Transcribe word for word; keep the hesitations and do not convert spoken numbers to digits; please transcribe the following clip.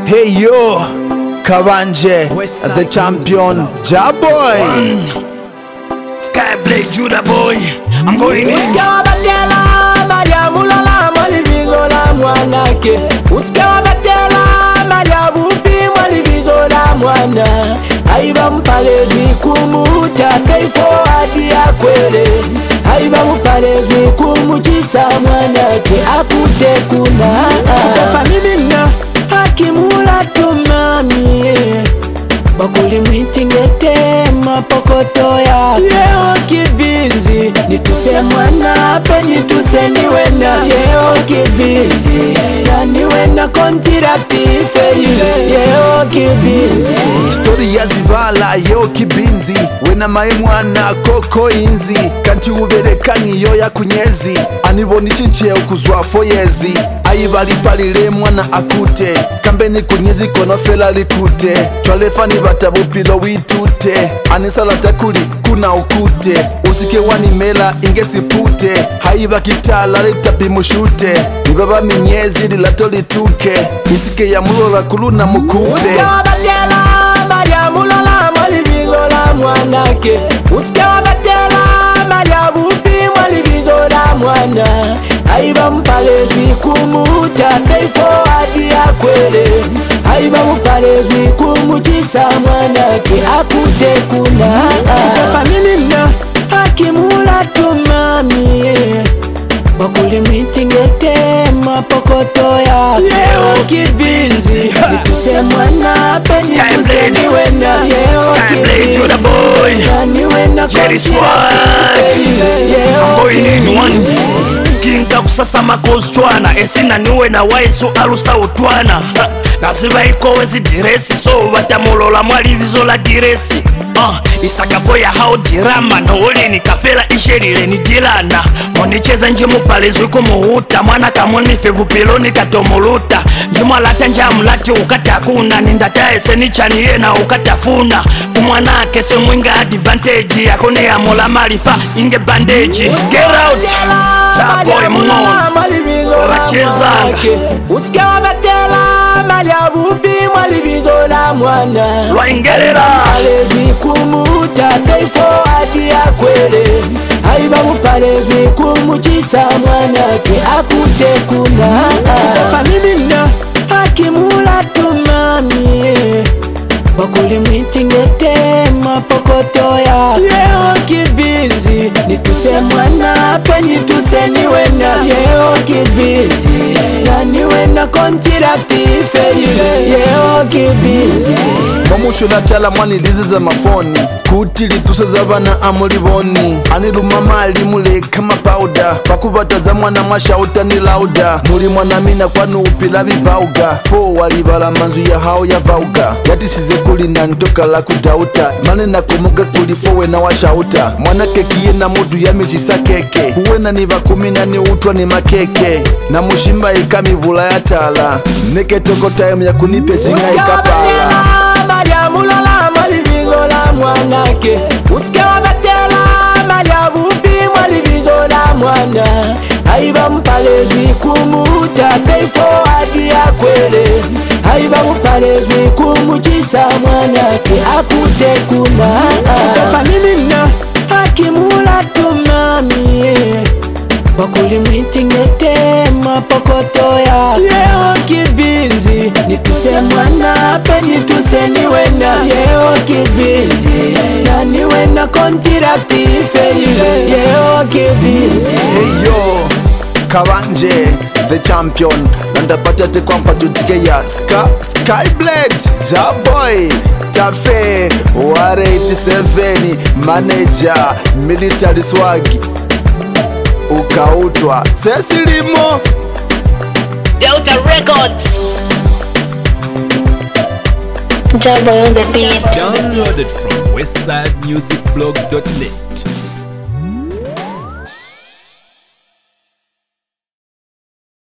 Hey yo, Kabanje, the champion, Jaboy. Skyblade, Judah boy, I'm going in. Usikia batela, Maria mulala, malivizo la mwanake. Usikia batela, Maria bupi, malivizo la mwana. Haiba mpalezi kumuta, kaifo hadi ya kwele. Haiba mpalezi kumuchisa mwanake, akute kuna. Kapa mimina, hakimula tumami. Bakuli mwitingete mapokoto ya Yeo kibinzi nituse mwana pe nituse niwena Yeo kibinzi na niwena kontirakti feyile Yeo kibinzi Story ya zibala Yeo kibinzi wena mai mwana koko inzi kanti uberekani yo ya kunyezi aniboni chinche ukuzwa foyezi ayibali palile mwana akute kambeni kunyezi kono fela likute chwalefani batabupilo witute anisala takuli kuna ukute usike wanimela ingesipute haiba kitala litabimushute nibaba minyezi lilato lituke isike ya mulola kuluna mukupe Usike wabatela Maria mulola mwalivizo la mwanake Usike wabatela Maria bupi mwalivizo la mwana Haiba mpalezi kumuta kaifo hadi ya kwele Haiba mpalezi kumuchisa mwanake akute kuna Kapa mimina hakimula tumami Bakuli mwitingete mapokoto ya Yeo kibinzi nituse mwana pe nituse niwena Yeo Skyblade, Judah boy, na niwena Jerry Swag, I'm going in one. Kinga kusasa makozi chwana esina niwe na waisu alusa utwana naziba ikowe zidiresi so watamulola mwalivizo la diresi uh, isakafo ya hao dirama nooli ni kafela isherire ni dilana monicheza nje mupalezi kumuhuta mwana kamunife vupiloni katomuluta njimwalata njamulati ukatakuna nindataese nichaniye na ukatafuna umwanake se mwinga advantage yakone ya mola malifa inge bandage get out Jaboy mngona Wachezanga Usike wabatela Maria bupi mwalivizo la mwana Lwaingerera Mpalezi kumuta kaifo hadi ya kwele Haiba mpalezi kumuchisa mwanake akute kuna Kapa mimina hakimula tumami Bakuli mwitingete mapokoto ya Yeo kibinzi nituse mwana pe nituse niwena Yeo kibinzi na niwena kontirakti feyile Yeo kibinzi Mamusho na tala mwani lizi za mafoni kuti lituse za bana amuliboni aniluma mali mule kama pauda fakubata za mwana mashauta ni lauda muli mwana mina kwanu upila vibauga fo walibala manzu ya hao ya vauga yatisize kuli na ntoka la kudauta mane na kumuga kuli fowe na washauta mwana kekiye na mudu ya michisa keke uwena ni vakumina ni utwa ni makeke na mushimba ikami vula ya tala neke toko time ya kunipe zinga ikapala Maria mulala mwalivizo la mwanake Usike wabatela Maria bupi mwalivizo la mwana Haiba mpalezi kumuta kaifo hadi ya kwele Haiba mpalezi kumuchisa mwanake akute kuna Kapa mimina hakimula tumami Bakuli mwitingete mapokoto ya Yeo kibinzi nituse mwana pe nituse niwena Yeo kibinzi na niwena kontirakti feyile Yeo kibinzi Hey yo, Kabanje, the champion nandapata te kwampa tutike ya Ska, Skyblade, Jaboy, Tafe, Ware eighty-seven, Manager, Military Swag ukautwa Sesilimo Delta Records. Jaboy on the beat. Downloaded from westside music blog dot net.